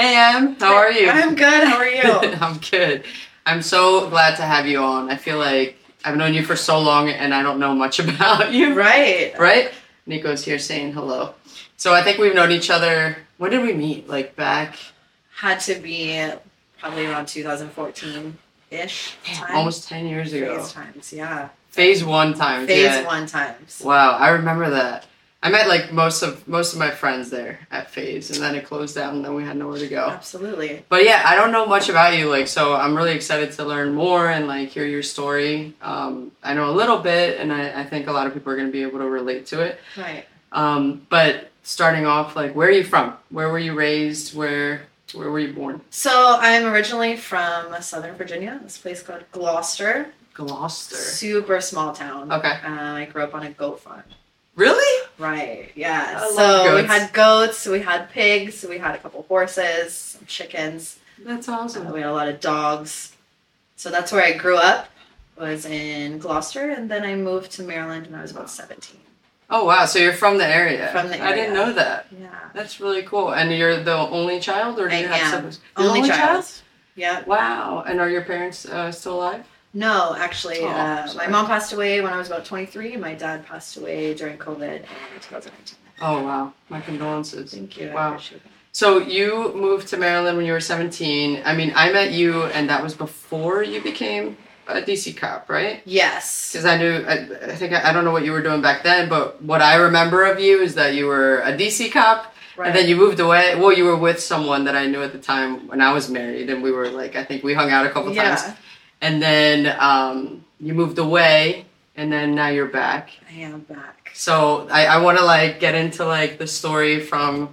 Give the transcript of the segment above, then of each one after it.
Hey, Em. How are you? I'm good. How are you? I'm good. I'm so glad to have you on. I feel like I've known you for so long and I don't know much about you. Right. Right? Nico's here saying hello. So I think we've known each other. When did we meet? Like back? Had to be probably around 2014-ish. Almost 10 years ago. Phase times, yeah. Phase one times. Phase one times. Wow, I remember that. I met like most of my friends there at Phase, and then it closed down, and then we had nowhere to go. Absolutely. But yeah, I don't know much about you, like, so I'm really excited to learn more and like hear your story. I know a little bit, and I think a lot of people are going to be able to relate to it. Right. But starting off, like, where are you from? Where were you raised? Where were you born? So I'm originally from Southern Virginia. This place called Gloucester. Gloucester. Super small town. Okay. I grew up on a goat farm. Really? Right, yeah. I love So goats. we had goats, we had pigs, we had a couple horses, some chickens. That's awesome. We had a lot of dogs. So that's where I grew up, was in Gloucester, and then I moved to Maryland when I was about 17. Oh, wow. So you're from the area. From the I didn't area. know that. Yeah. That's really cool. And you're the only child, or do you I have am. siblings? You're the Only child. Yeah. Wow. And are your parents still alive? No, actually, Oh, my sorry. mom passed away when I was about 23. My dad passed away during COVID in 2019. Oh, wow. My condolences. Thank you. I Wow. appreciate it. So you moved to Maryland when you were 17. I mean, I met you, and that was before you became a DC cop, right? Yes. Because I don't know what you were doing back then, but what I remember of you is that you were a DC cop, Right. and then you moved away. Well, you were with someone that I knew at the time when I was married, and we were like, I think we hung out a couple times. And then you moved away, and then now you're back. I am back. So I want to like get into like the story from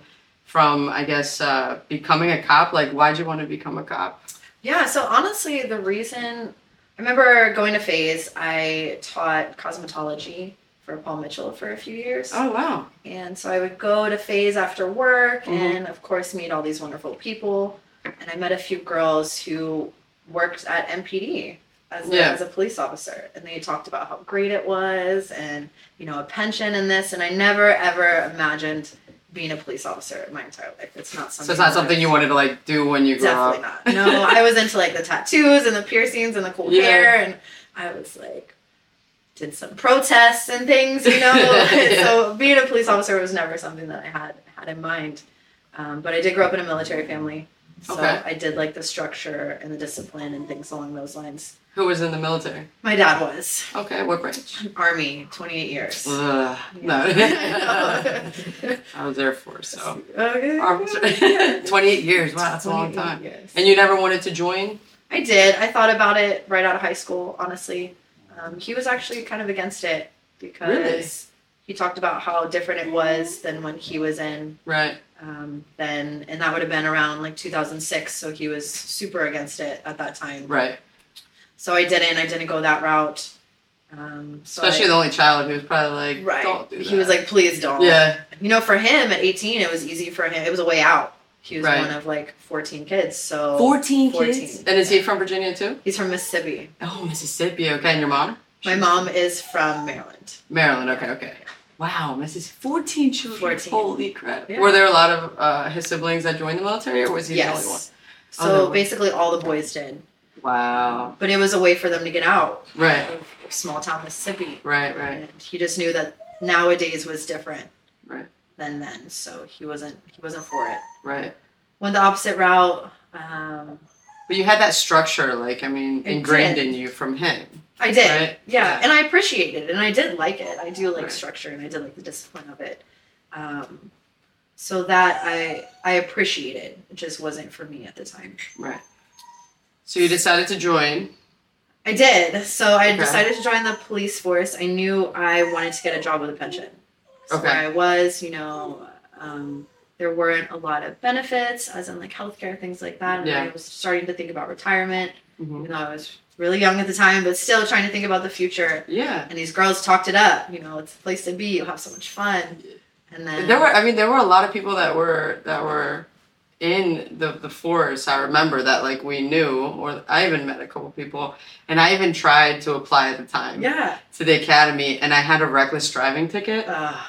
I guess becoming a cop. Like, why'd you want to become a cop? Yeah, so honestly, the reason I remember going to Phase, I taught cosmetology for Paul Mitchell for a few years. Oh, wow. And so I would go to Phase after work Mhm. and, of course, meet all these wonderful people. And I met a few girls who worked at MPD as a police officer. And they talked about how great it was and, you know, a pension and this. And I never, ever imagined being a police officer in my entire life. It's not something. So it's not something you wanted to like do when you grew up? Definitely not. No, I was into like the tattoos and the piercings and the cool hair. And I was like, did some protests and things, you know. Yeah. So being a police officer was never something that I had in mind. But I did grow up in a military family, so Okay. I did like the structure and the discipline and things along those lines. Who was in the military? My dad was Okay, what branch? Army, 28 years. No. Yeah. I was Air Force, so. Okay. 28 years, wow, that's a long 28 time. years. And you never wanted to join? I did. I thought about it right out of high school, honestly. He was actually kind of against it because Really? he talked about how different it was than when he was in. Right. And that would have been around like 2006, so he was super against it at that time. Right. So I didn't go that route. Especially the only child who was probably like, right. don't do that. He was like, please don't. Yeah. You know, for him at 18, it was easy for him. It was a way out. He was Right. one of like 14 kids. So 14 kids? And is he from Virginia too? He's from Mississippi. Oh, Mississippi. Okay, and your mom? My mom is from Maryland. Maryland. Okay. Wow, Mrs. 14 children. 14. Holy crap. Yeah. Were there a lot of his siblings that joined the military, or was he the only one? Yes. Oh, there So were. basically all the boys did. Wow. But it was a way for them to get out Right. of small town Mississippi. Right. And he just knew that nowadays was different Right. than then. So he wasn't for it. Right. Went the opposite route. But you had that structure, like, I mean, I ingrained did. in you from him. I did. Right? Yeah. Yeah. And I appreciated it. And I did like it. I do like Right. structure and I did like the discipline of it. So that I appreciated. It just wasn't for me at the time. Right. So you decided to join. I did. So I Okay. decided to join the police force. I knew I wanted to get a job with a pension. So Okay. where I was, there weren't a lot of benefits, as in like healthcare, things like that. And Yeah. I was starting to think about retirement, Mhm. even though I was really young at the time, but still trying to think about the future. Yeah. And these girls talked it up. It's the place to be. You'll have so much fun. And then There were a lot of people that were in the force. I remember that, like, we knew, or I even met a couple people, and I even tried to apply at the time yeah. to the academy, and I had a reckless driving ticket.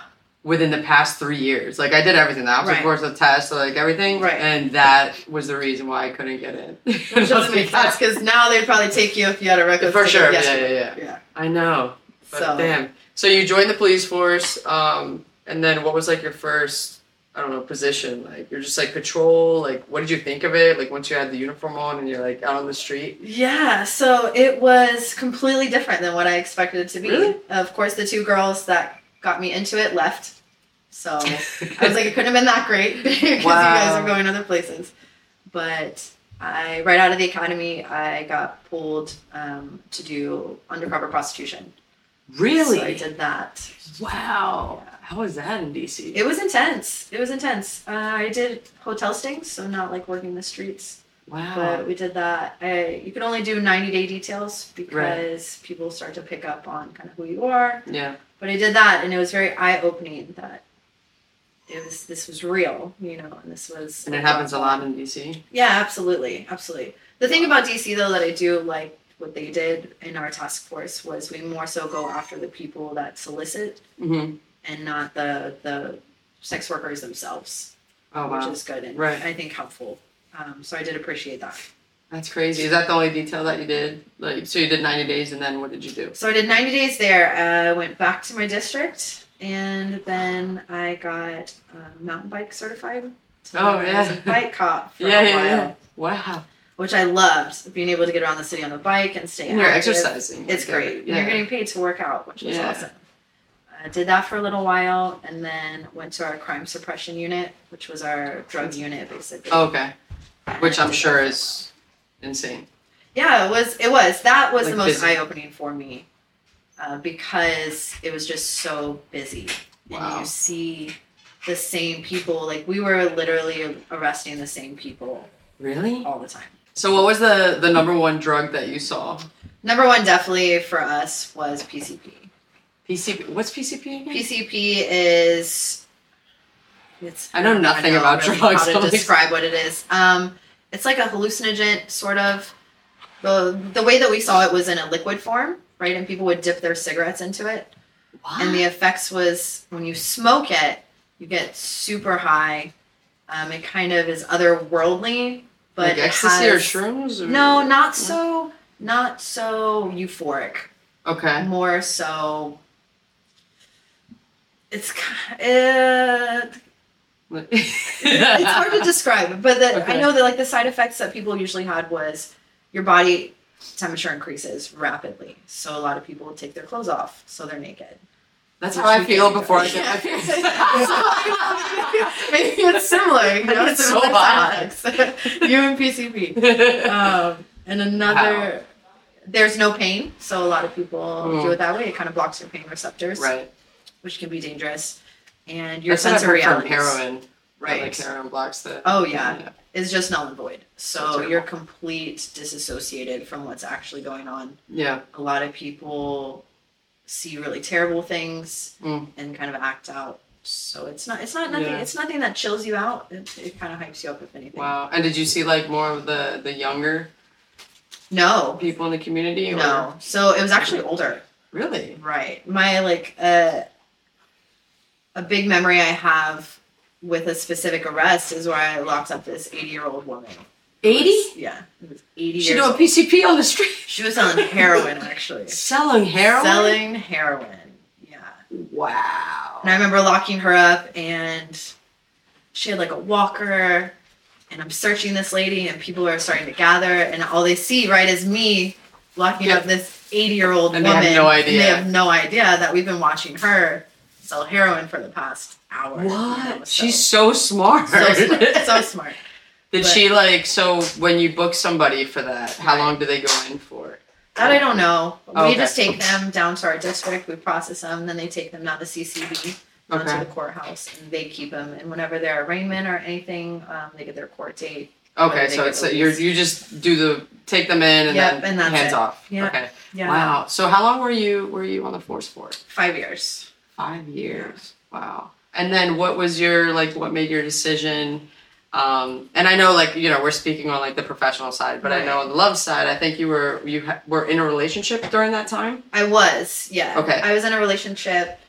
within the past 3 years. Like, I did everything. The obstacle course, the test, like, everything. Right. And that was the reason why I couldn't get in. Which doesn't make sense, because now they'd probably take you if you had a record. For sure, yeah. I know. But so. Damn. So you joined the police force, and then what was, like, your first, I don't know, position? Like, you're just, like, patrol? Like, what did you think of it? Like, once you had the uniform on and you're, like, out on the street? Yeah, so it was completely different than what I expected it to be. Really? Of course, the 2 girls that got me into it left. So I was like, it couldn't have been that great because you guys are going other places. But right out of the academy, I got pulled to do undercover prostitution. Really? So I did that. Wow. Yeah. How was that in DC? It was intense. I did hotel stings, so not like working the streets. Wow. But we did that. You can only do 90-day details because people start to pick up on kind of who you are. Yeah. But I did that, and it was very eye-opening that this was real, you know, and this was... And it happens a lot in DC? Yeah, absolutely. The thing about DC, though, that I do like what they did in our task force was we more so go after the people that solicit and not the sex workers themselves. Oh, wow. Which is good and I think helpful. So I did appreciate that. That's crazy. Is that the only detail that you did? Like, so you did 90 days, and then what did you do? So I did 90 days there. I went back to my district, and then I got mountain bike certified. So I was a bike cop for a while. Yeah. Wow. Which I loved, being able to get around the city on the bike and stay active. You're exercising. It's great. Yeah. You're getting paid to work out, which is awesome. I did that for a little while, and then went to our crime suppression unit, which was our drug unit, basically. Okay. Which I'm sure is insane. Yeah, it was. That was like the most eye-opening for me because it was just so busy. And you see the same people. Like, we were literally arresting the same people. Really? All the time. So what was the number one drug that you saw? Number one definitely for us was PCP. PCP? What's PCP again? PCP is... I know nothing about drugs. How to describe what it is. It's like a hallucinogen, sort of. The way that we saw it was in a liquid form, right? And people would dip their cigarettes into it. What? And the effects was, when you smoke it, you get super high. It kind of is otherworldly, but like ecstasy or shrooms? Or... No, not so euphoric. Okay. More so... It's hard to describe, but I know that like the side effects that people usually had was your body temperature increases rapidly. So a lot of people will take their clothes off, so they're naked. That's how I feel before I get my period. Maybe it's similar. You know, it's so hot. You and PCP. And another, there's no pain, so a lot of people do it that way. It kind of blocks your pain receptors, right? Which can be dangerous. And your sense of reality. Heroin, right? Like heroin blocks the. Oh yeah. It's just null and void. So you're complete disassociated from what's actually going on. Yeah. A lot of people see really terrible things and kind of act out. So it's nothing. Yeah. It's nothing that chills you out. It kind of hypes you up, if anything. Wow. And did you see like more of the younger? No. People in the community? Or? No. So it was actually older. Really? Right. My a big memory I have with a specific arrest is where I locked up this 80-year-old woman. 80? Yeah. It was 80 She doing PCP on the street? She was selling heroin, actually. Selling heroin? Selling heroin. Yeah. Wow. And I remember locking her up, and she had like a walker, and I'm searching this lady, and people are starting to gather, and all they see, right, is me locking up this 80-year-old woman. They have no idea. And they have no idea that we've been watching her sell heroin for the past hour. What? You know, She's so smart. So smart. Did she like, so when you book somebody for that, how long do they go in for? That I don't know. We just take them down to our district, we process them, then they take them down to CCB, down to the courthourhouse, and they keep them. And whenever they're arraignment or anything, they get their court date. Okay, so it's you just take them in and then hands off. Yep. Okay. Yeah. Wow. So how long were you on the force for? 5 years. 5 years. Wow. And then what was what made your decision? And I know we're speaking on like the professional side, but I know on the love side, I think you were in a relationship during that time? I was, yeah. Okay. I was in a relationship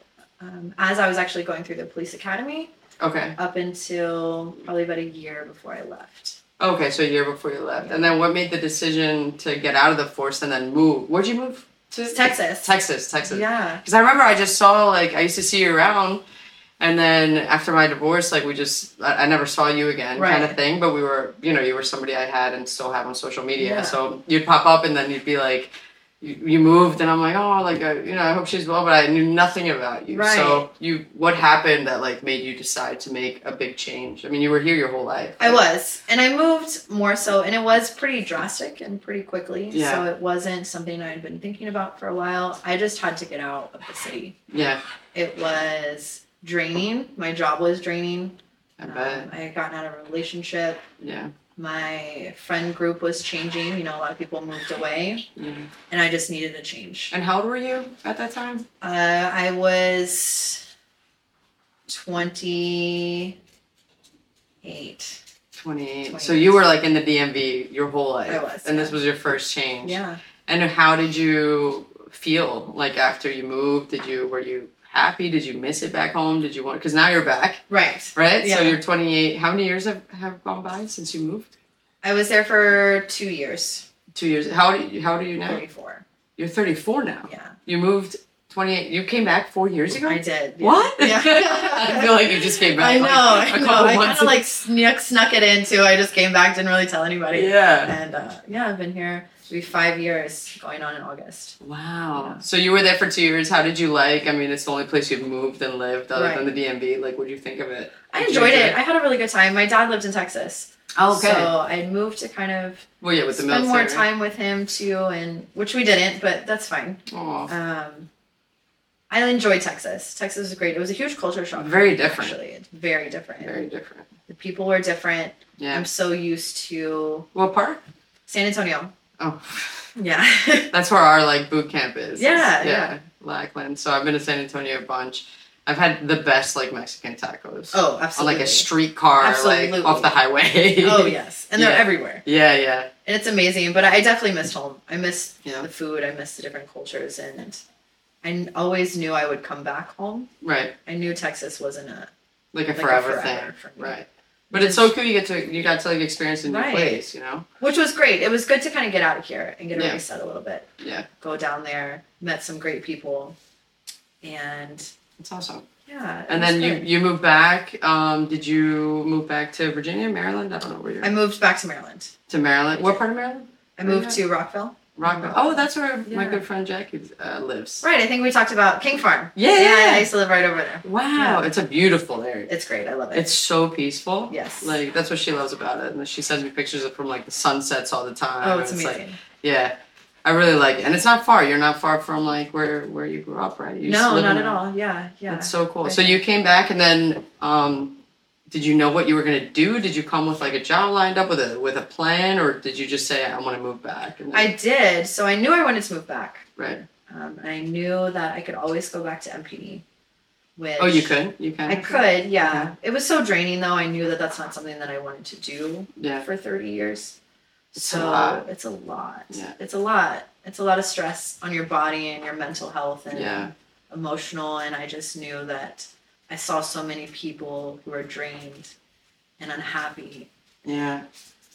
as I was actually going through the police academy. Okay. Up until probably about a year before I left. Okay, so a year before you left. Yeah. And then what made the decision to get out of the force and then move? Where'd you move to? Texas. Texas. Yeah. Because I remember I just saw, like, I used to see you around. And then after my divorce, like, I never saw you again kind of thing. But we were, you were somebody I had and still have on social media. Yeah. So you'd pop up and then you'd be like, you moved, and I'm like, oh, like, I hope she's well, but I knew nothing about you. Right. So what happened that, like, made you decide to make a big change? I mean, you were here your whole life. Right? I was, and I moved more so, and it was pretty drastic and pretty quickly. Yeah. So it wasn't something I had been thinking about for a while. I just had to get out of the city. Yeah. It was draining. My job was draining. I bet. I had gotten out of a relationship. Yeah. My friend group was changing. A lot of people moved away, and I just needed a change. And how old were you at that time? I was 28. 28. So you were, like, in the DMV your whole life. I was. And this was your first change. Yeah. And how did you feel, like, after you moved? Were you happy? Did you miss it back home? Did you want? Because now you're back. Right. Yeah. So you're 28. How many years have gone by since you moved? I was there for 2 years. 2 years. How old are you now? 34. You're 34 now. Yeah. You moved 28. You came back 4 years ago. I did. Yeah. What? Yeah. I feel like you just came back. I know. I kind of like snuck it in too. I just came back, didn't really tell anybody. Yeah. And I've been here. It'll be 5 years going on in August. Wow. Yeah. So you were there for 2 years. How did you like? I mean, it's the only place you've moved and lived other than the DMV. Like, what did you think of it? I enjoyed it. I had a really good time. My dad lived in Texas. Oh, okay. So I moved to kind of with the spend more time with him too, and which we didn't, but that's fine. Aww. I enjoyed Texas. Texas was great. It was a huge culture shock. Very different. Actually, it's very different. Very different. The people were different. Yeah. I'm so used to. What part? San Antonio. Oh. Yeah. That's where our, like, boot camp is. Yeah. Lackland. So I've been to San Antonio a bunch. I've had the best, like, Mexican tacos. Oh, absolutely. On, like, a streetcar, like, off the highway. Oh, yes. And they're everywhere. Yeah. And it's amazing. But I definitely missed home. I missed the food. I missed the different cultures. And I always knew I would come back home. Right. I knew Texas wasn't a forever thing. For me. Right. But it's so cool you got to like experience a new place, Which was great. It was good to kind of get out of here and get a reset a little bit. Yeah. Go down there, met some great people, and it's awesome. Yeah. And then you moved back. Did you move back to Virginia, Maryland? I don't know where you're. I moved back to Maryland. To Maryland? What part of Maryland? I moved to Rockville. Rockville. Oh, that's where my good friend Jackie lives. Right. I think we talked about King Farm. Yeah. I used to live right over there. Wow. Yeah. It's a beautiful area. It's great. I love it. It's so peaceful. Yes. Like, that's what she loves about it. And she sends me pictures from, like, the sunsets all the time. Oh, it's amazing. Like, yeah. I really like it. And it's not far. You're not far from, like, where you grew up, right? No, not at all. Yeah. That's so cool. So you came back and then did you know what you were going to do? Did you come with, like, a job lined up with a plan, or did you just say, I want to move back? And then... I did. So I knew I wanted to move back. Right. I knew that I could always go back to MPD. Oh, you could? You can? I could, yeah. It was so draining, though. I knew that that's not something that I wanted to do for 30 years. It's a lot. Yeah. It's a lot. It's a lot of stress on your body and your mental health and emotional. And I just knew that I saw so many people who are drained and unhappy. Yeah.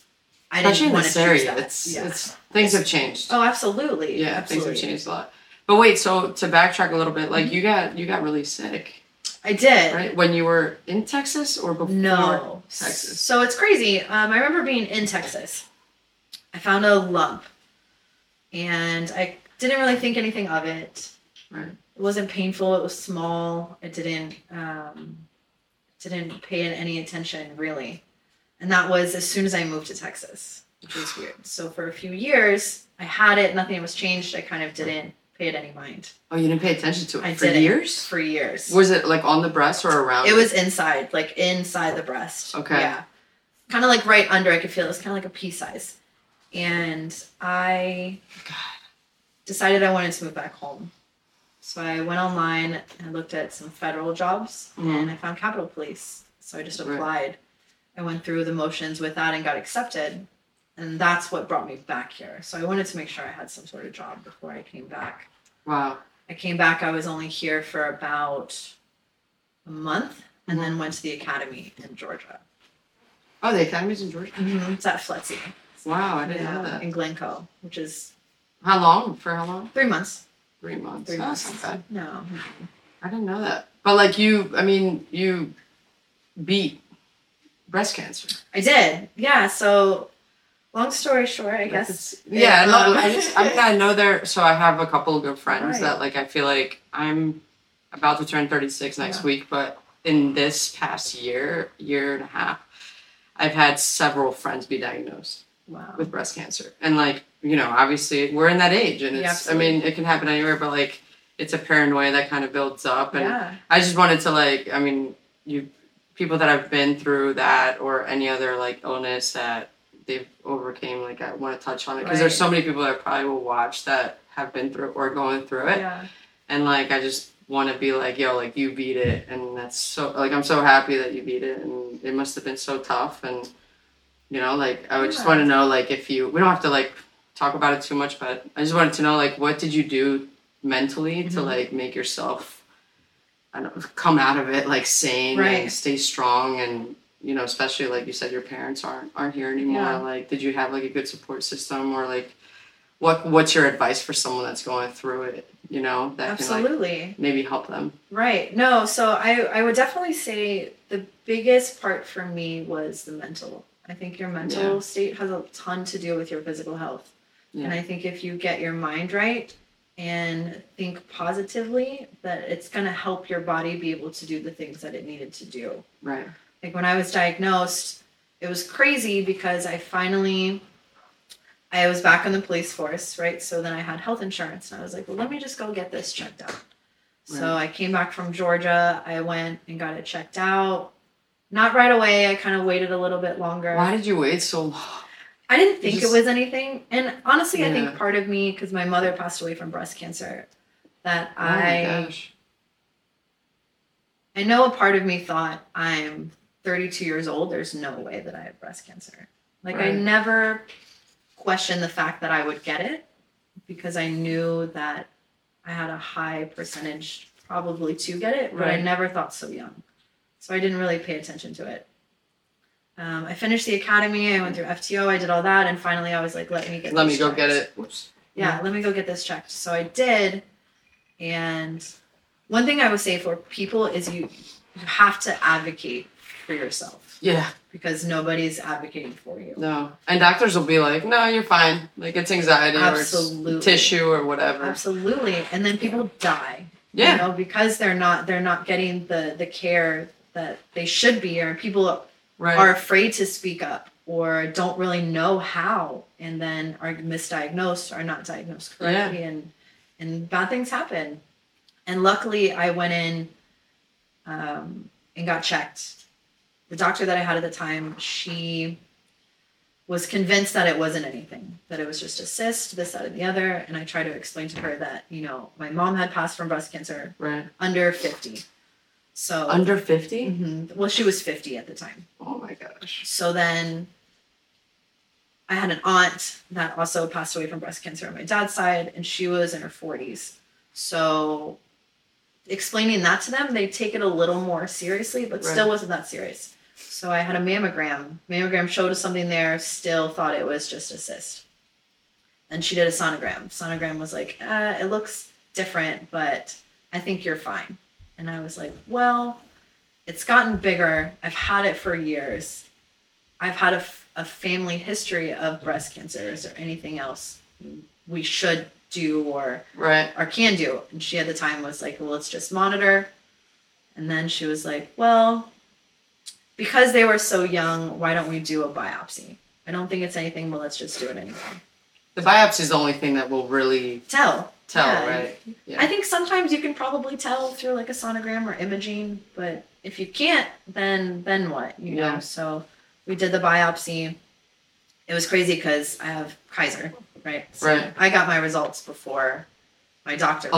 I didn't want to choose that. It's things have changed. Oh, absolutely. Yeah, absolutely. Things have changed a lot. But wait, so to backtrack a little bit, like you got really sick. I did. Right? When you were in Texas or before Texas? So it's crazy. I remember being in Texas. I found a lump. And I didn't really think anything of it. Right. It wasn't painful. It was small. It didn't pay any attention, really. And that was as soon as I moved to Texas, which was weird. So for a few years, I had it. Nothing was changed. I kind of didn't pay it any mind. Oh, you didn't pay attention to it I for years? For years. Was it like on the breast or around? It was inside, like inside the breast. Okay. Yeah. Kind of like right under. I could feel it. It was kind of like a pea size. And I decided I wanted to move back home. So I went online and I looked at some federal jobs and I found Capitol Police. So I just applied. Right. I went through the motions with that and got accepted. And that's what brought me back here. So I wanted to make sure I had some sort of job before I came back. Wow. I came back. I was only here for about a month, and then went to the academy in Georgia. Oh, the academy's in Georgia? Mm-hmm. It's at FLETC. Wow, I didn't know that. In Glencoe, which is... How long? For how long? 3 months. 3 months. 3 months. That's not bad. No. I didn't know that. But like you beat breast cancer. I did. Yeah, so long story short, I guess. Yeah, I know there. So I have a couple of good friends that like I feel like I'm about to turn 36 next week, but in this past year and a half, I've had several friends be diagnosed with breast cancer, and like obviously we're in that age, and it's I mean it can happen anywhere, but like it's a paranoia that kind of builds up, and I just wanted to people that have been through that or any other like illness that they've overcame, like I want to touch on it because there's so many people that probably will watch that have been through or going through it, and like I just want to be like, yo, like you beat it, and that's so like I'm so happy that you beat it, and it must have been so tough, and like I would just want to know like if we don't have to like talk about it too much, but I just wanted to know like what did you do mentally to like make yourself come out of it like sane and stay strong, and especially like you said your parents aren't here anymore, like did you have like a good support system, or like what's your advice for someone that's going through it that Absolutely. Can like maybe help them? No, so I would definitely say the biggest part for me was the mental. I think your mental state has a ton to do with your physical health, and I think if you get your mind right and think positively, that it's going to help your body be able to do the things that it needed to do. Right. Like when I was diagnosed, it was crazy because I was back in the police force, right? So then I had health insurance, and I was like, well, let me just go get this checked out. Right. So I came back from Georgia. I went and got it checked out. Not right away. I kind of waited a little bit longer. Why did you wait so long? I didn't think it was anything. And honestly, I think part of me, because my mother passed away from breast cancer, that I know a part of me thought, I'm 32 years old. There's no way that I have breast cancer. Like I never questioned the fact that I would get it, because I knew that I had a high percentage probably to get it, but I never thought so young. So I didn't really pay attention to it. I finished the academy. I went through FTO. I did all that, and finally, I was like, "Let me go get it." Whoops. Yeah, let me go get this checked. So I did, and one thing I would say for people is you have to advocate for yourself. Yeah. Because nobody's advocating for you. No, and doctors will be like, "No, you're fine. Like it's anxiety or it's tissue or whatever." Absolutely, and then people die. Yeah. Because they're not getting the care that they should be, or people are afraid to speak up or don't really know how, and then are misdiagnosed or not diagnosed correctly, and bad things happen. And luckily, I went in and got checked. The doctor that I had at the time, she was convinced that it wasn't anything, that it was just a cyst, this, that, and the other. And I tried to explain to her that, my mom had passed from breast cancer under 50. So under 50? Mm-hmm. Well, she was 50 at the time. Oh my gosh. So then I had an aunt that also passed away from breast cancer on my dad's side, and she was in her 40s. So explaining that to them, they take it a little more seriously, but still wasn't that serious. So I had a mammogram. Mammogram showed us something there, still thought it was just a cyst. And she did a sonogram. Sonogram was like, it looks different, but I think you're fine. And I was like, well, it's gotten bigger. I've had it for years. I've had a family history of breast cancer. Is there anything else we should do or can do? And she at the time was like, well, let's just monitor. And then she was like, well, because they were so young, why don't we do a biopsy? I don't think it's anything, but let's just do it anyway. The biopsy is the only thing that will really tell, right? Yeah. I think sometimes you can probably tell through like a sonogram or imaging, but if you can't, then what? You know? So we did the biopsy. It was crazy because I have Kaiser, right? So I got my results before my doctor.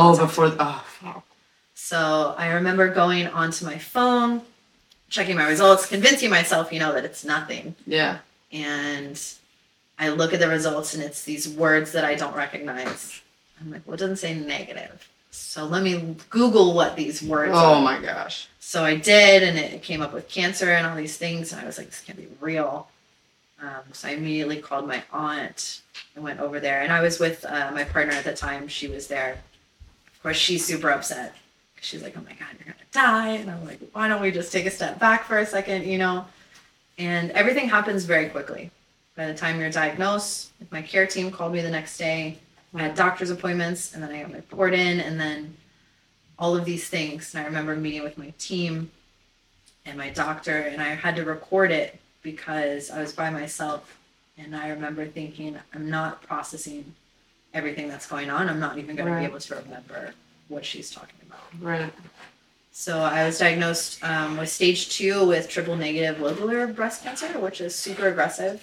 So I remember going onto my phone, checking my results, convincing myself, that it's nothing. Yeah. And I look at the results and it's these words that I don't recognize. I'm like, well, it doesn't say negative. So let me Google what these words are. Oh my gosh. So I did, and it came up with cancer and all these things. And I was like, this can't be real. So I immediately called my aunt and went over there. And I was with my partner at the time. She was there. Of course, she's super upset. She's like, oh my God, you're going to die. And I'm like, why don't we just take a step back for a second, And everything happens very quickly. By the time you're diagnosed, my care team called me the next day. I had doctor's appointments, and then I got my report in, and then all of these things. And I remember meeting with my team and my doctor, and I had to record it because I was by myself. And I remember thinking, I'm not processing everything that's going on. I'm not even going to be able to remember what she's talking about. Right. So I was diagnosed with stage 2 with triple negative lobular breast cancer, which is super aggressive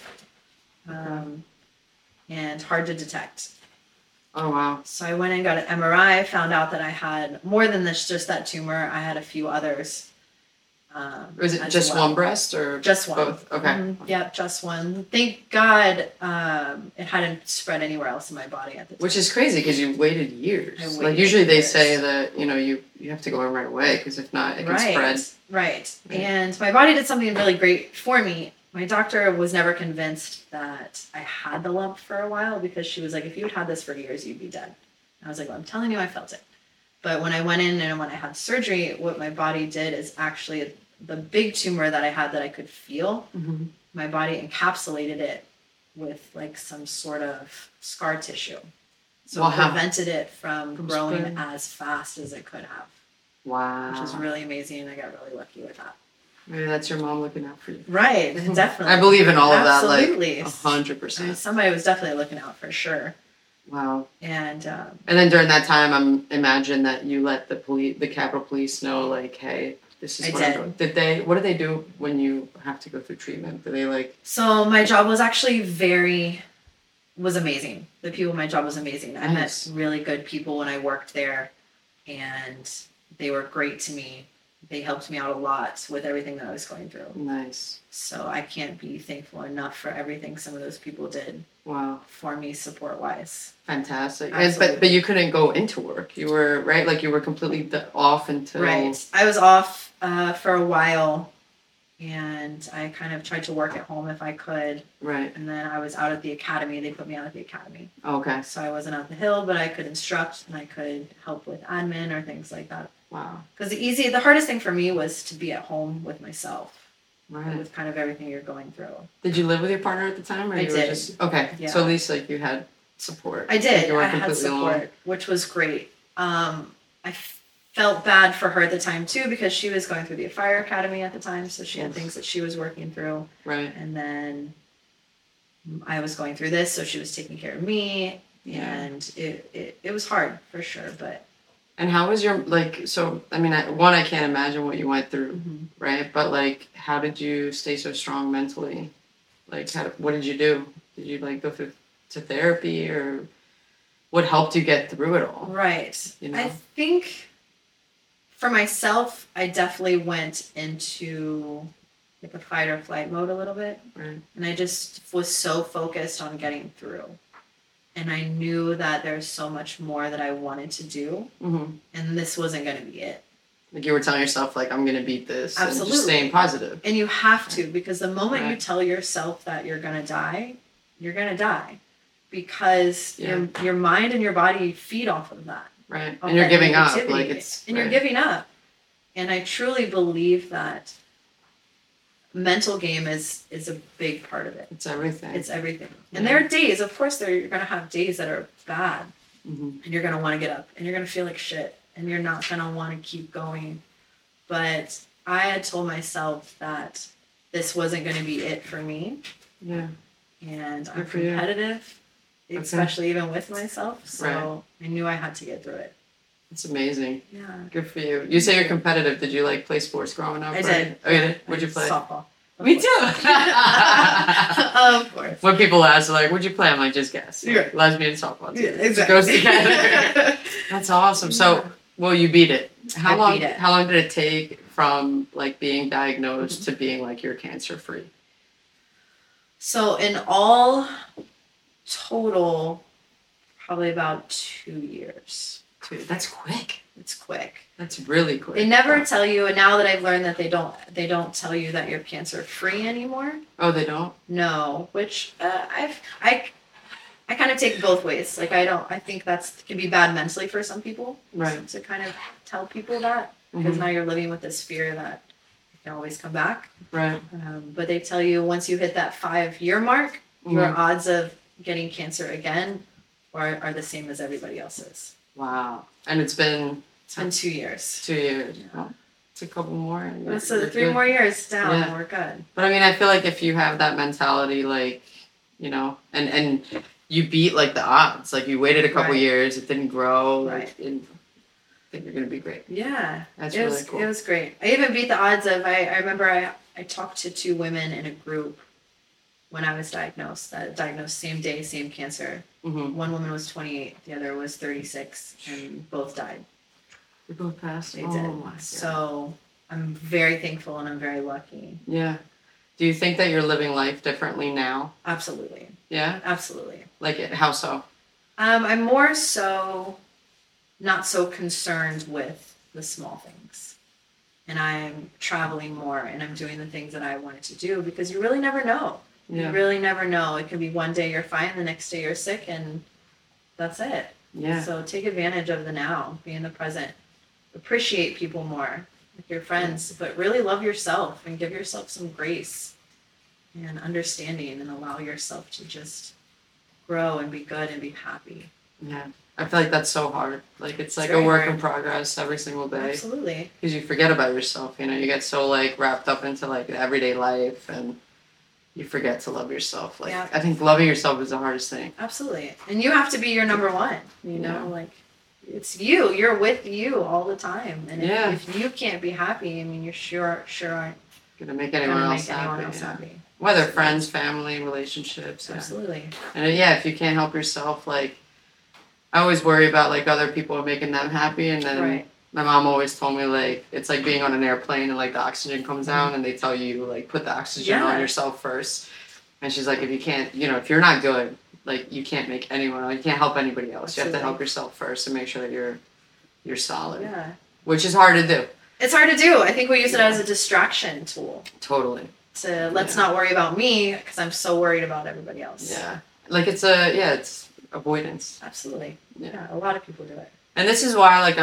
and hard to detect. Oh, wow. So I went and got an MRI, found out that I had more than this, just that tumor. I had a few others. Was it just one breast or just one? Both? Okay. Mm-hmm. Yep, just one. Thank God it hadn't spread anywhere else in my body at the time. Which is crazy because you waited years. Like usually they say that, you have to go in right away because if not, it can spread. Right. And my body did something really great for me. My doctor was never convinced that I had the lump for a while because she was like, if you had this for years, you'd be dead. And I was like, well, I'm telling you, I felt it. But when I went in and when I had surgery, what my body did is actually the big tumor that I had that I could feel, my body encapsulated it with like some sort of scar tissue. So it prevented it from growing as fast as it could have. Wow. Which is really amazing, and I got really lucky with that. Maybe that's your mom looking out for you. Right, definitely. I believe in all of that, Absolutely. 100%. Somebody was definitely looking out for sure. Wow. And then during that time, imagine that you let the Capitol Police know, like, hey, this is what I'm doing. What do they do when you have to go through treatment? Do they So my job was actually was amazing. The people in my job was amazing. Nice. I met really good people when I worked there, and they were great to me. They helped me out a lot with everything that I was going through. Nice. So I can't be thankful enough for everything some of those people did. Wow. For me, support-wise. Fantastic. But you couldn't go into work. You were, right? Like you were completely off until... Right. I was off for a while, and I kind of tried to work at home if I could. Right. And then I was out at the academy. They put me out at the academy. Okay. So I wasn't out the hill, but I could instruct, and I could help with admin or things like that. Wow. Because the hardest thing for me was to be at home with myself. Right. With kind of everything you're going through. Did you live with your partner at the time? Or I you did. Were just, okay. Yeah. So at least you had support. I did. I had support, alone. Which was great. I felt bad for her at the time too because she was going through the fire academy at the time, so she had things that she was working through. Right. And then I was going through this, so she was taking care of me, and it was hard for sure, but. And how was your, I can't imagine what you went through, right? But, how did you stay so strong mentally? What did you do? Did you, go through to therapy, or what helped you get through it all? Right. I think for myself, I definitely went into, a fight or flight mode a little bit. Right. And I just was so focused on getting through. And I knew that there's so much more that I wanted to do. And this wasn't going to be it. Like you were telling yourself, I'm going to beat this. Absolutely. And just staying positive. And you have to, because the moment you tell yourself that you're going to die, you're going to die. Because your mind and your body feed off of that. Right. And you're giving up. You're giving up. And I truly believe that mental game is a big part of it. It's everything. It's everything. And there are days, of course, you're going to have days that are bad. And you're going to want to get up. And you're going to feel like shit. And you're not going to want to keep going. But I had told myself that this wasn't going to be it for me. Yeah. And I'm competitive, especially even with myself. So I knew I had to get through it. It's amazing. Yeah. Good for you. You say you're competitive. Did you play sports growing up? I did. Oh, you did? What'd you play? Softball. Me too. Of course. When people ask, what'd you play? I'm like, just guess. Lesbian softball. Yeah, exactly. It goes together. That's awesome. So, you beat it. How long did it take from being diagnosed to being you're cancer free? So in all total, probably about 2 years. Dude, that's quick. It's quick. That's really quick. They never tell you, and now that I've learned that they don't tell you that you're cancer free anymore. Oh, they don't? No, which I kind of take both ways. Like I think that's can be bad mentally for some people. Right. To kind of tell people that because now you're living with this fear that it can always come back. Right. But they tell you once you hit that 5-year mark, your odds of getting cancer again are the same as everybody else's. Wow. And it's been 2 years. 2 years. Yeah. It's a couple more. So 3 more years down, and we're good. But I mean, I feel like if you have that mentality, like, you know, and you beat like the odds, like you waited a couple years, it didn't grow, like, I think you're gonna be great. Yeah, that's really cool. It was great. I even beat the odds of. I remember I talked to 2 women in a group when I was diagnosed. Same day, same cancer. Mm-hmm. One woman was 28, the other was 36, and both died. They both passed. They did. My God. So I'm very thankful and I'm very lucky. Yeah. Do you think that you're living life differently now? Absolutely. Yeah? Absolutely. Like, how so? I'm more so not so concerned with the small things. And I'm traveling more and I'm doing the things that I wanted to do because you really never know. Yeah. You really never know. It could be one day you're fine, the next day you're sick, and that's it. Yeah. So take advantage of the now, be in the present. Appreciate people more, like your friends, but really love yourself and give yourself some grace and understanding and allow yourself to just grow and be good and be happy. Yeah. I feel like that's so hard. Like, it's like a work in progress every single day. Absolutely. Because you forget about yourself, you know, you get so like wrapped up into like everyday life and you forget to love yourself. Like, I think loving yourself is the hardest thing. Absolutely. And you have to be your number one, you know, like it's you. You're with you all the time. And if you can't be happy, I mean, you sure aren't going to make anyone else happy. Whether friends, family, relationships. Absolutely. And if you can't help yourself, like, I always worry about like other people making them happy. And then my mom always told me, like, it's like being on an airplane and like the oxygen comes down and they tell you like put the oxygen on yourself first. And she's like, if you can't, you know, if you're not good, like you can't make anyone, you can't help anybody else. Absolutely. You have to help yourself first and make sure that you're solid. Yeah. Which is hard to do. It's hard to do. I think we use it as a distraction tool. Totally. To let's not worry about me because I'm so worried about everybody else. Yeah. Like it's avoidance. Absolutely. Yeah. A lot of people do it. And this is why, like,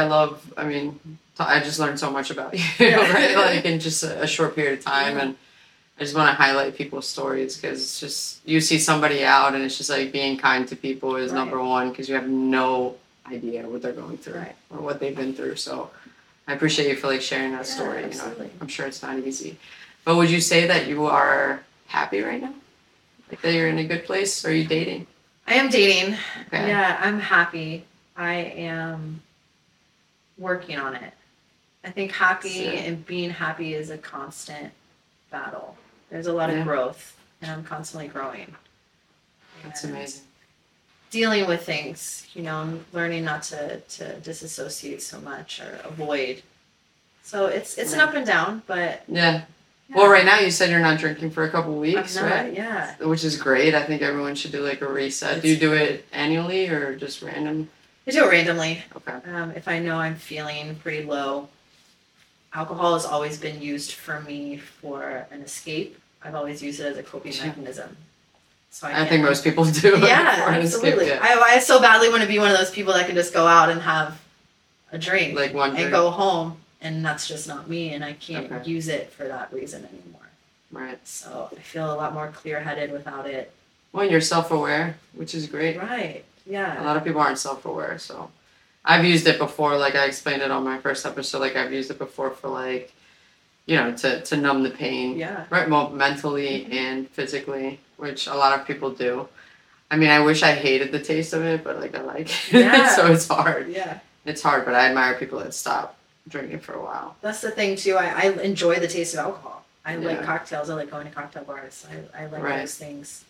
I just learned so much about you, right? Like, in just a short period of time. And I just want to highlight people's stories because it's just, you see somebody out and it's just like being kind to people is number one because you have no idea what they're going through or what they've been through. So I appreciate you for, like, sharing that story. Absolutely. You know, I'm sure it's not easy. But would you say that you are happy right now? Like, that you're in a good place? Or are you dating? I am dating. Okay. Yeah, I'm happy. I am working on it. I think happy and being happy is a constant battle. There's a lot of growth, and I'm constantly growing. That's amazing. Dealing with things, you know, learning not to disassociate so much or avoid. So it's an up and down, but well, right now you said you're not drinking for a couple weeks, I'm not, right? Yeah. Which is great. I think everyone should do like a reset. Do you do it annually or just random? I do it randomly. Okay. If I know I'm feeling pretty low. Alcohol has always been used for me for an escape. I've always used it as a coping mechanism. So I think most people do. Yeah, absolutely. I so badly want to be one of those people that can just go out and have a drink, like one drink, and go home. And that's just not me, and I can't use it for that reason anymore. Right. So I feel a lot more clear-headed without it. Well, you're self-aware, which is great. Right. Yeah. A lot of people aren't self-aware, so I've used it before. Like I explained it on my first episode. Like I've used it before for like, you know, to numb the pain. Yeah. Right. Well, mentally and physically, which a lot of people do. I mean, I wish I hated the taste of it, but like I like it. Yeah. So it's hard. Yeah. It's hard, but I admire people that stop drinking for a while. That's the thing too. I enjoy the taste of alcohol. I like cocktails. I like going to cocktail bars. I like those things.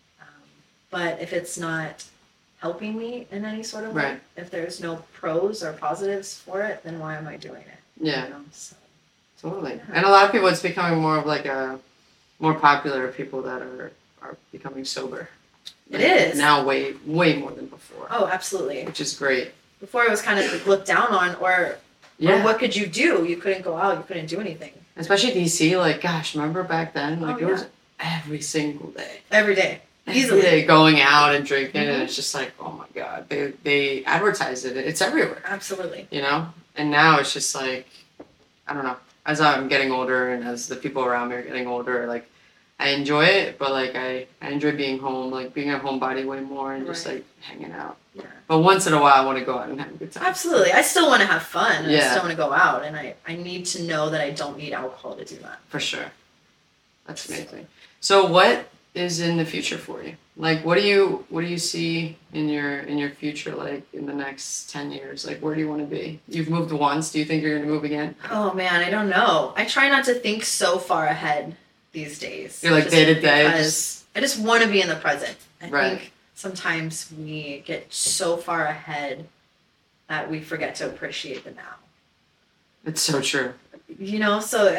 But if it's not helping me in any sort of way, if there's no pros or positives for it, then why am I doing it? Yeah. You know? So, totally. Yeah. And a lot of people, it's becoming more of like a more popular people that are becoming sober. It is now way more than before. Oh, absolutely. Which is great. Before it was kind of like looked down on, or what could you do? You couldn't go out. You couldn't do anything. Especially DC, like, gosh, remember back then? Like, it was every single day. Every day. Easily. Every day going out and drinking, and it's just like, oh my God. They advertise it. It's everywhere. Absolutely. You know? And now it's just like, I don't know. As I'm getting older and as the people around me are getting older, like, I enjoy it, but like I enjoy being home, like being a homebody way more and just like hanging out. Yeah. But once in a while I want to go out and have a good time. Absolutely. I still want to have fun. I still want to go out, and I need to know that I don't need alcohol to do that. For sure. That's amazing. So what is in the future for you? Like what do you see in your future, like in the next 10 years? Like where do you want to be? You've moved once. Do you think you're going to move again? Oh man, I don't know. I try not to think so far ahead these days. You're like day to day. I just want to be in the present. I think sometimes we get so far ahead that we forget to appreciate the now. It's so true. You know, so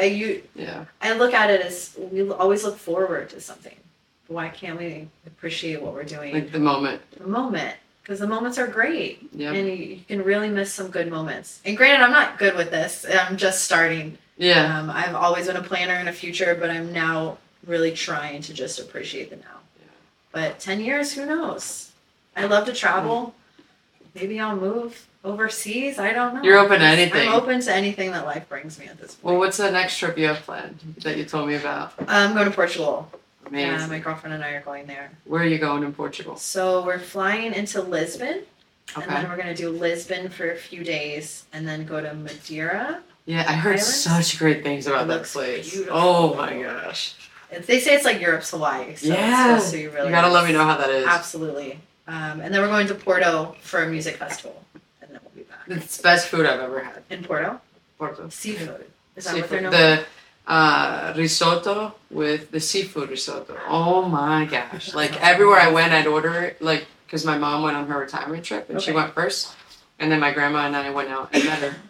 I look at it as we always look forward to something. Why can't we appreciate what we're doing? Like the moment. The moment. Because the moments are great. Yep. And you can really miss some good moments. And granted, I'm not good with this. I'm just starting. Yeah. I've always been a planner in the future, but I'm now really trying to just appreciate the now. Yeah. But 10 years, who knows? I love to travel. Maybe I'll move overseas. I don't know. You're open to anything. I'm open to anything that life brings me at this point. Well, what's the next trip you have planned that you told me about? I'm going to Portugal. Amazing. Yeah, my girlfriend and I are going there. Where are you going in Portugal? So we're flying into Lisbon. Okay. And then we're going to do Lisbon for a few days and then go to Madeira. Yeah, I heard such great things about that place. Beautiful. Oh my gosh. They say it's like Europe's Hawaii. So yeah. It's supposed to be really you gotta nice. let me know how that is. Absolutely. And then we're going to Porto for a music festival. And then we'll be back. It's the best food I've ever had. In Porto? Porto. Seafood. Is that what they're known for? The risotto with the seafood risotto. Oh my gosh. Like everywhere I went, I'd order it. Like, because my mom went on her retirement trip and she went first. And then my grandma and I went out and met her.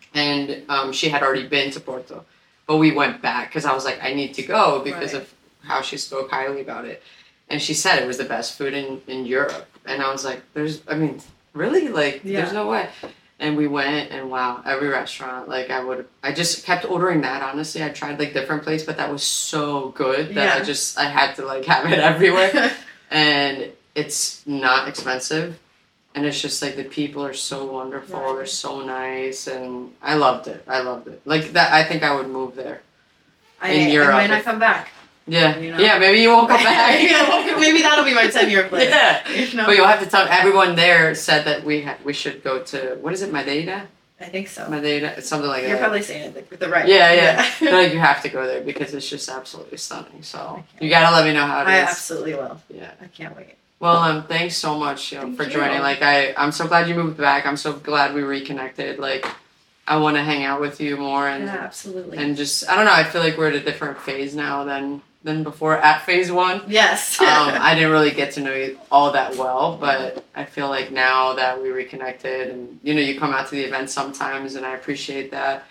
And she had already been to Porto. But we went back because I was like, I need to go because of how she spoke highly about it. And she said it was the best food in Europe. And I was like, really? Like, there's no way. And we went, and wow, every restaurant, like I just kept ordering that, honestly. I tried like different places, but that was so good that I had to like have it everywhere. And it's not expensive. And it's just like the people are so wonderful. Right. They're so nice. And I loved it. Like that, I think I would move there. In Europe. I might not come back. Yeah. You know? Yeah, maybe you won't come back. Maybe that'll be my 10-year plan. Yeah. You know? But you'll have to tell everyone there said that we should go to, what is it, Madeira? I think so. Madeira, it's something like that. You're probably saying it the right way. Yeah. Like you have to go there because it's just absolutely stunning. So you gotta let me know how it is. I absolutely will. Yeah. I can't wait. Well, thanks so much for joining. Like I'm so glad you moved back. I'm so glad we reconnected. Like I want to hang out with you more and absolutely. And just I don't know. I feel like we're at a different phase now than before at phase 1. Yes. I didn't really get to know you all that well, but I feel like now that we reconnected and, you come out to the event sometimes and I appreciate that.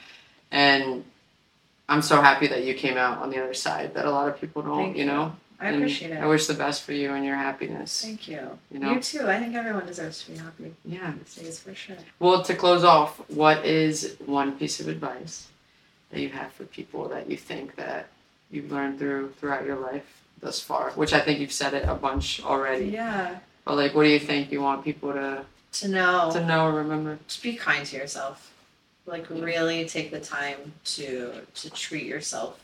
And I'm so happy that you came out on the other side that a lot of people don't, you know. I appreciate it. I wish the best for you and your happiness. Thank you. You too. I think everyone deserves to be happy. Yeah. These days for sure. Well, to close off, what is one piece of advice that you have for people that you think that you've learned throughout your life thus far, which I think you've said it a bunch already. Yeah. But like, what do you think you want people to know or remember? Just be kind to yourself. Like really take the time to treat yourself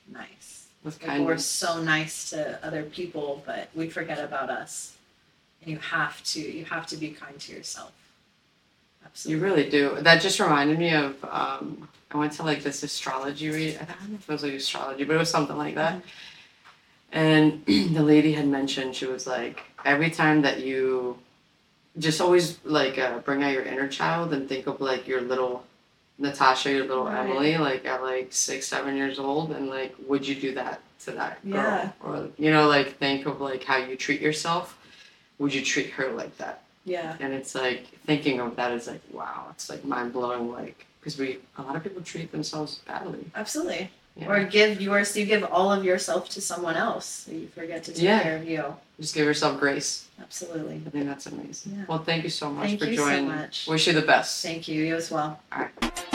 nice. With kindness. We're so nice to other people, but we forget about us. And you have to be kind to yourself. Absolutely. You really do. That just reminded me of I went to like this astrology read. I don't know if it was like astrology, but it was something like that. Mm-hmm. And the lady had mentioned, she was like, every time that you just always like bring out your inner child and think of like your little Natasha, your little Emily, like at like 6-7 years old, and like, would you do that to that girl? Yeah. Or like think of like how you treat yourself. Would you treat her like that? Yeah. And it's like thinking of that is like, wow, it's like mind blowing. Like because a lot of people treat themselves badly. Absolutely. Yeah. Or you give all of yourself to someone else. So you forget to take care of you. Just give yourself grace. Absolutely. I think that's amazing. Yeah. Well, thank you so much for joining. So much. Wish you the best. Thank you. You as well. All right.